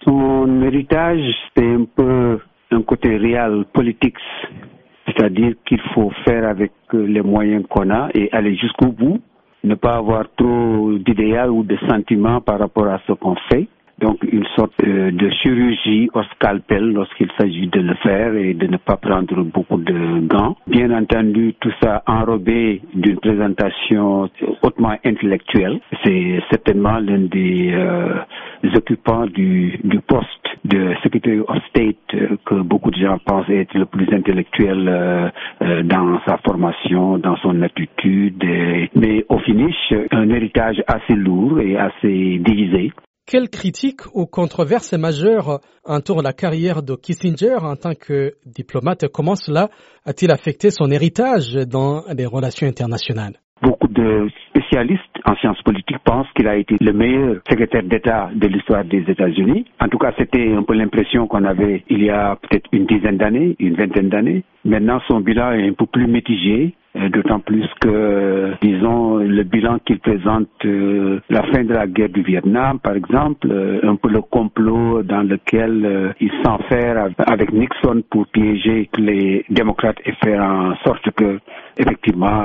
Son héritage, c'est un peu un côté réel politique, c'est-à-dire qu'il faut faire avec les moyens qu'on a et aller jusqu'au bout, ne pas avoir trop d'idéal ou de sentiments par rapport à ce qu'on fait. Donc une sorte de chirurgie au scalpel lorsqu'il s'agit de le faire et de ne pas prendre beaucoup de gants. Bien entendu, tout ça enrobé d'une présentation hautement intellectuelle. C'est certainement l'un des occupants du poste de Secretary of State que beaucoup de gens pensent être le plus intellectuel dans sa formation, dans son attitude. Mais au finish, un héritage assez lourd et assez divisé. Quelles critiques ou controverses majeures entourent la carrière de Kissinger en tant que diplomate? Comment cela a-t-il affecté son héritage dans les relations internationales? Beaucoup de spécialistes en sciences politiques pensent qu'il a été le meilleur secrétaire d'État de l'histoire des États-Unis. En tout cas, c'était un peu l'impression qu'on avait il y a peut-être une dizaine d'années, une vingtaine d'années. Maintenant, son bilan est un peu plus mitigé. D'autant plus que, disons, le bilan qu'il présente, la fin de la guerre du Vietnam, par exemple, un peu le complot dans lequel il s'enferre avec Nixon pour piéger les démocrates et faire en sorte que, effectivement,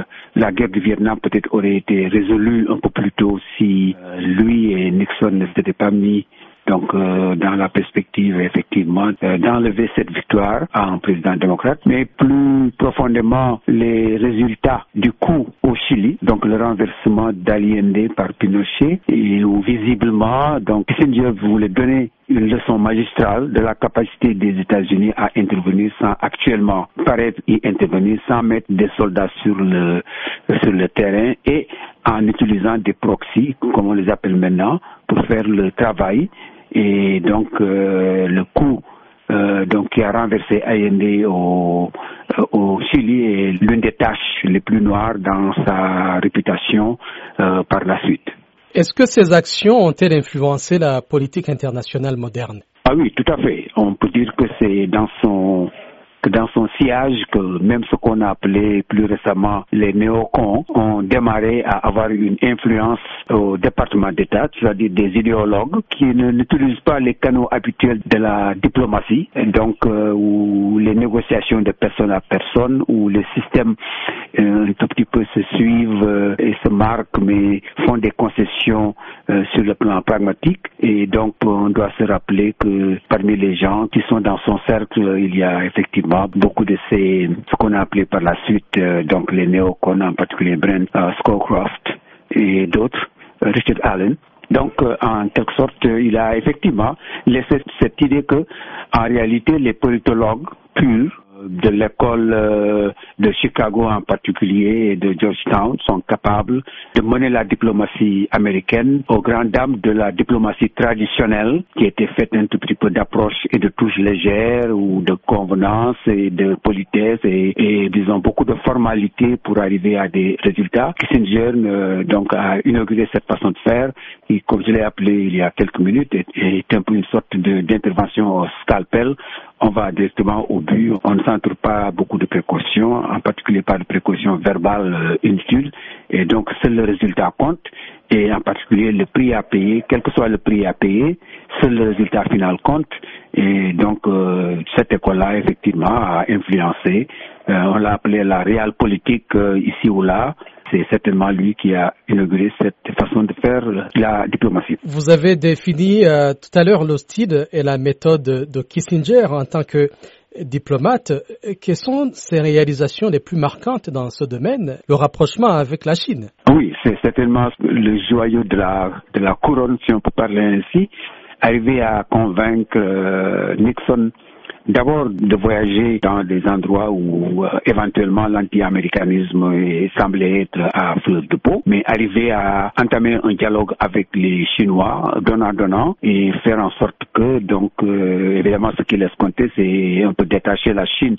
la guerre du Vietnam peut-être aurait été résolue un peu plus tôt si lui et Nixon ne s'étaient pas mis donc dans la perspective effectivement d'enlever cette victoire à un président démocrate, mais plus profondément les résultats du coup au Chili, donc le renversement d'Allende par Pinochet, et où visiblement donc Kissinger voulait donner une leçon magistrale de la capacité des États-Unis à intervenir sans actuellement paraître y intervenir, sans mettre des soldats sur le terrain et en utilisant des proxys, comme on les appelle maintenant, pour faire le travail. Et donc le coup donc qui a renversé Allende au Chili est l'une des tâches les plus noires dans sa réputation par la suite. Est-ce que ces actions ont-elles influencé la politique internationale moderne? Ah oui, tout à fait. On peut dire que c'est dans son sillage que même ce qu'on a appelé plus récemment les néocons ont démarré à avoir une influence au département d'État, c'est-à-dire des idéologues qui n'utilisent pas les canaux habituels de la diplomatie, et donc où les négociations de personne à personne, où les systèmes un tout petit peu se suivent et se marquent, mais font des concessions sur le plan pragmatique. Et donc on doit se rappeler que parmi les gens qui sont dans son cercle, il y a effectivement beaucoup de ce qu'on a appelé par la suite donc les néocons, en particulier Brent Scowcroft et d'autres, Richard Allen. Donc en quelque sorte il a effectivement laissé cette idée que en réalité les politologues purs de l'école de Chicago en particulier et de Georgetown sont capables de mener la diplomatie américaine aux grandes dames de la diplomatie traditionnelle qui était faite un tout petit peu d'approche et de touches légères ou de convenance et de politesse et disons beaucoup de formalités pour arriver à des résultats. Kissinger donc a inauguré cette façon de faire qui, comme je l'ai appelé il y a quelques minutes, est un peu une sorte d'intervention au scalpel. On va directement au but, on ne s'entoure pas beaucoup de précautions, en particulier pas de précautions verbales inutiles, et donc seul le résultat compte, et en particulier le prix à payer, quel que soit le prix à payer, seul le résultat final compte, et donc cette école-là effectivement a influencé, on l'a appelé la réelle politique ici ou là. C'est certainement lui qui a inauguré cette façon de faire la diplomatie. Vous avez défini tout à l'heure le style et la méthode de Kissinger en tant que diplomate. Quelles sont ses réalisations les plus marquantes dans ce domaine, le rapprochement avec la Chine? Oui, c'est certainement le joyau de la couronne, si on peut parler ainsi. Arriver à convaincre Nixon d'abord de voyager dans des endroits où éventuellement l'anti-américanisme semblait être à fleur de peau, mais arriver à entamer un dialogue avec les Chinois, donnant, et faire en sorte que, donc, évidemment, ce qu'il escomptait, c'est un peu détacher la Chine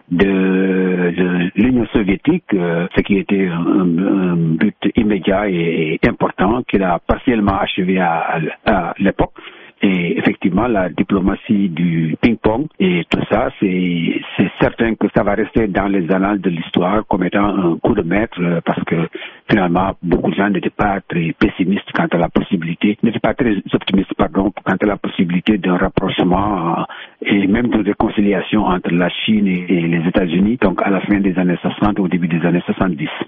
de l'Union soviétique, ce qui était un but immédiat et important qu'il a partiellement achevé à l'époque. Et effectivement, effectivement la diplomatie du ping-pong et tout ça, c'est certain que ça va rester dans les annales de l'histoire comme étant un coup de maître parce que finalement beaucoup de gens n'étaient pas très pessimistes quant à la possibilité, n'étaient pas très optimistes quant à la possibilité d'un rapprochement et même de réconciliation entre la Chine et les États-Unis, donc à la fin des années 60, au début des années 70.